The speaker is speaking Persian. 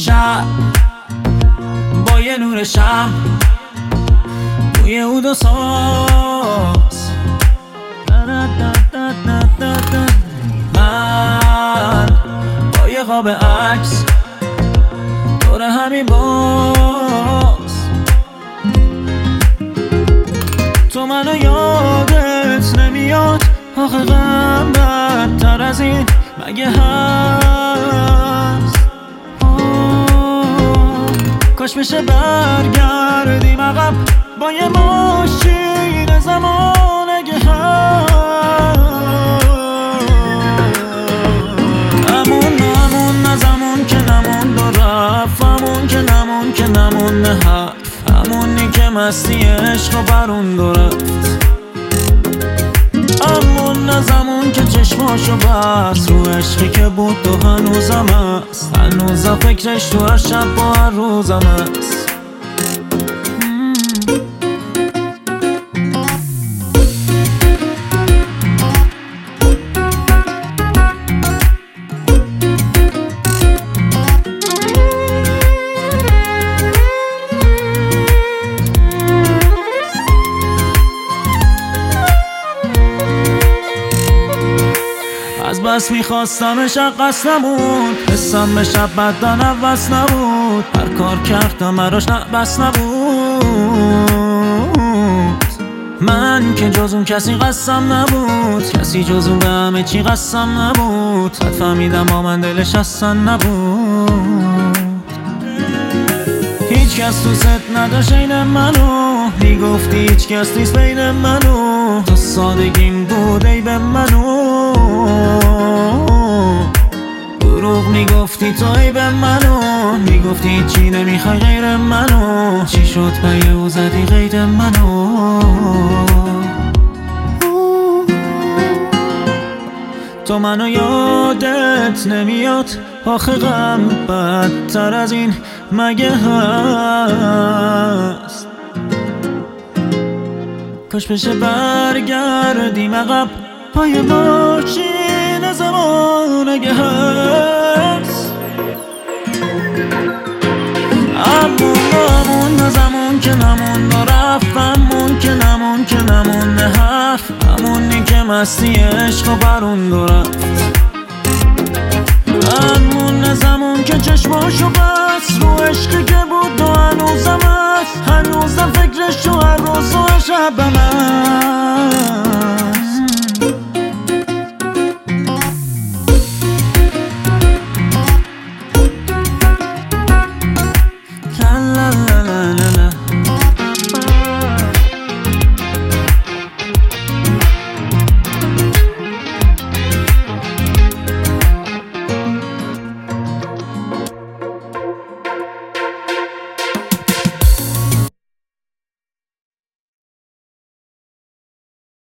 شب با یه نور شب روی اود و ساز من با یه خواب عکس دور همین باز تو منو یادت نمیاد آخه غم بدتر از این مگه هست کاش بشه برگردیم عقب با یه ماشین زمان اگه هست همون از همون که نموند و رفت همون که نمون که نمون حرف همونی که مستی عشق و برون دو رفت همون از همون که چشماشو بست رو عشقی که بود تو هنوزم هست هنوزم فکرش تو هر شب با هر روزم هست از بس میخواستمش قصد نبود حسم به شب بدن عوض نبود هر کار کردم براش بس نبود من که جز اون کسی قسم نبود کسی جز اون به همه چی قسم نبود حد فهمیدم با من دلش اصلا نبود هیچ کس تو ست نداشت این منو میگفتی هیچ کس نیست بین منو تو سادگیم بود ای به منو دروغ میگفتی تو ای به منو میگفتی چی نمیخوای غیر منو چی شد پی او زدی غیر منو تو منو یادت نمیاد آخه غم بدتر از این مگه هست کاش بشه برگردیم عقب پای ماشین زمان اگه هست همون از همون که نمون و رفت همون که نمون که نمون حرف همونی که مستی عشق و برون دو رفت همون از همون که چشماشو بست رو عشقی که بود و هنوزم هست هنوزم فکرش تو هر روز و شبم هست